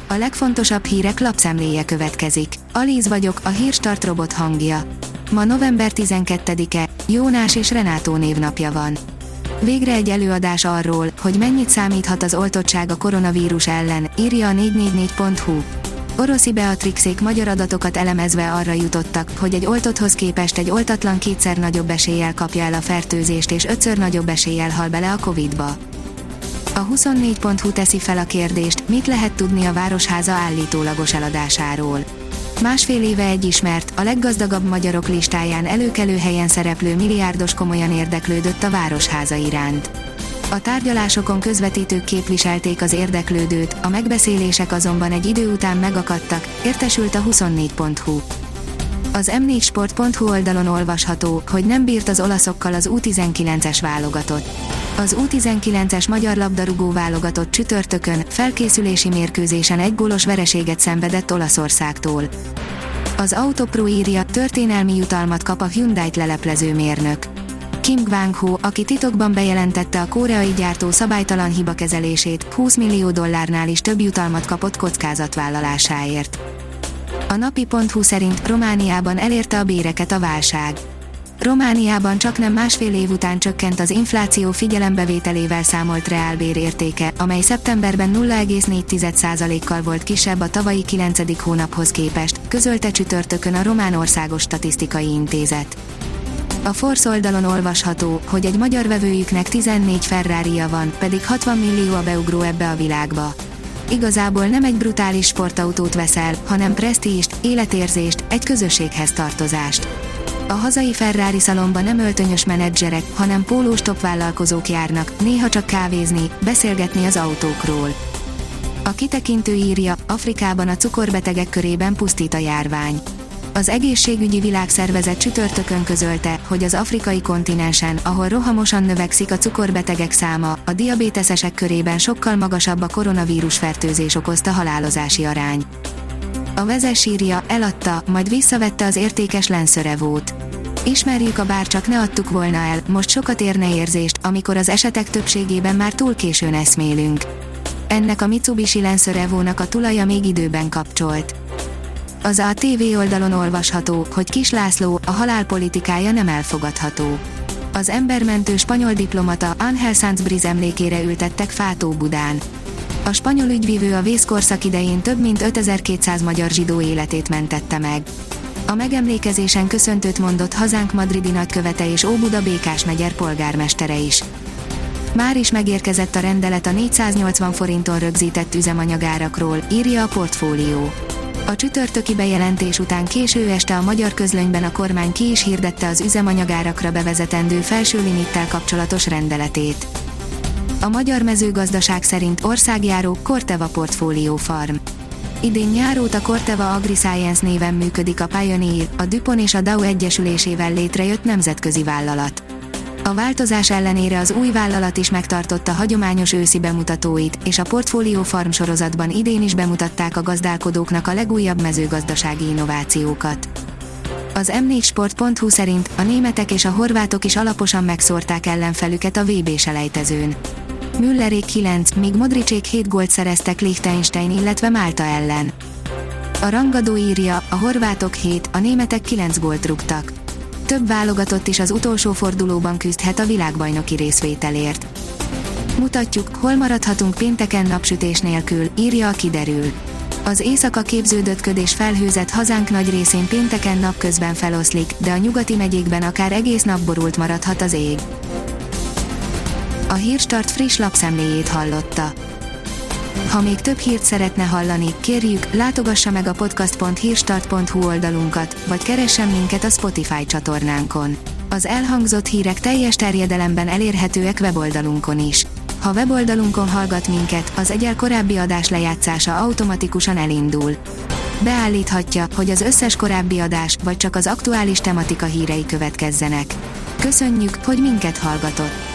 A legfontosabb hírek lapszemléje következik. Alíz vagyok, a Hírstart robot hangja. Ma november 12-e, Jónás és Renátó névnapja van. Végre egy előadás arról, hogy mennyit számíthat az oltottság a koronavírus ellen, írja a 444.hu. Oroszi Beatrixék magyar adatokat elemezve arra jutottak, hogy egy oltotthoz képest egy oltatlan 2-szer nagyobb eséllyel kapja el a fertőzést és 5-ször nagyobb eséllyel hal bele a Covid-ba. A 24.hu teszi fel a kérdést, mit lehet tudni a Városháza állítólagos eladásáról. Másfél éve egy ismert, a leggazdagabb magyarok listáján előkelő helyen szereplő milliárdos komolyan érdeklődött a Városháza iránt. A tárgyalásokon közvetítők képviselték az érdeklődőt, a megbeszélések azonban egy idő után megakadtak, értesült a 24.hu. Az m4sport.hu oldalon olvasható, hogy nem bírt az olaszokkal az U19-es válogatott. Az U19-es magyar labdarúgó válogatott csütörtökön, felkészülési mérkőzésen egy gólos vereséget szenvedett Olaszországtól. Az Autopro írja, történelmi jutalmat kap a Hyundai-t leleplező mérnök. Kim Gwang-ho, aki titokban bejelentette a koreai gyártó szabálytalan hibakezelését, $20 millió is több jutalmat kapott kockázatvállalásáért. A napi.hu szerint Romániában elérte a béreket a válság. Romániában csaknem másfél év után csökkent az infláció figyelembevételével számolt reálbér értéke, amely szeptemberben 0,4%-kal volt kisebb a tavalyi 9. hónaphoz képest, közölte csütörtökön a Román Országos Statisztikai Intézet. A Force oldalon olvasható, hogy egy magyar vevőjüknek 14 Ferrarija van, pedig 60 millió a beugró ebbe a világba. Igazából nem egy brutális sportautót veszel, hanem presztízst, életérzést, egy közösséghez tartozást. A hazai Ferrari szalonba nem öltönyös menedzserek, hanem pólós topvállalkozók járnak, néha csak kávézni, beszélgetni az autókról. A kitekintő írja, Afrikában a cukorbetegek körében pusztít a járvány. Az Egészségügyi Világszervezet csütörtökön közölte, hogy az afrikai kontinensen, ahol rohamosan növekszik a cukorbetegek száma, a diabéteszesek körében sokkal magasabb a koronavírus fertőzés okozta halálozási arány. A Vezes írja, eladta, majd visszavette az értékes Lenszörevót. Ismerjük a bárcsak ne adtuk volna el, most sokat érne érzést, amikor az esetek többségében már túl későn eszmélünk. Ennek a Mitsubishi Lenszörevónak a tulaja még időben kapcsolt. Az ATV oldalon olvasható, hogy Kiss László, a halálpolitikája nem elfogadható. Az embermentő spanyol diplomata Ángel Sanz Briz emlékére ültettek fát Óbudán. A spanyol ügyvívő a vészkorszak idején több mint 5200 magyar zsidó életét mentette meg. A megemlékezésen köszöntőt mondott hazánk madridi nagykövete és Óbuda Békás megyer polgármestere is. Már is megérkezett a rendelet a 480 forinton rögzített üzemanyagárakról, írja a Portfólió. A csütörtöki bejelentés után késő este a Magyar Közlönyben a kormány ki is hirdette az üzemanyagárakra bevezetendő felső limittel kapcsolatos rendeletét. A Magyar Mezőgazdaság szerint országjáró Corteva Portfolio Farm. Idén nyár óta Corteva AgriScience néven működik a Pioneer, a DuPont és a Dow egyesülésével létrejött nemzetközi vállalat. A változás ellenére az új vállalat is megtartotta hagyományos őszi bemutatóit, és a Portfolio Farm sorozatban idén is bemutatták a gazdálkodóknak a legújabb mezőgazdasági innovációkat. Az m4sport.hu szerint a németek és a horvátok is alaposan megszórták ellenfelüket a VB-selejtezőn. Müllerék 9, míg Modricsék 7 gólt szereztek Liechtenstein, illetve Málta ellen. A rangadó írja, a horvátok 7, a németek 9 gólt rúgtak. Több válogatott is az utolsó fordulóban küzdhet a világbajnoki részvételért. Mutatjuk, hol maradhatunk pénteken napsütés nélkül, írja a Kiderül. Az éjszaka képződött köd és felhőzet hazánk nagy részén pénteken napközben feloszlik, de a nyugati megyékben akár egész nap borult maradhat az ég. A Hírstart friss lapszemléjét hallotta. Ha még több hírt szeretne hallani, kérjük, látogassa meg a podcast.hírstart.hu oldalunkat, vagy keressen minket a Spotify csatornánkon. Az elhangzott hírek teljes terjedelemben elérhetőek weboldalunkon is. Ha weboldalunkon hallgat minket, az egyel korábbi adás lejátszása automatikusan elindul. Beállíthatja, hogy az összes korábbi adás, vagy csak az aktuális tematika hírei következzenek. Köszönjük, hogy minket hallgatott!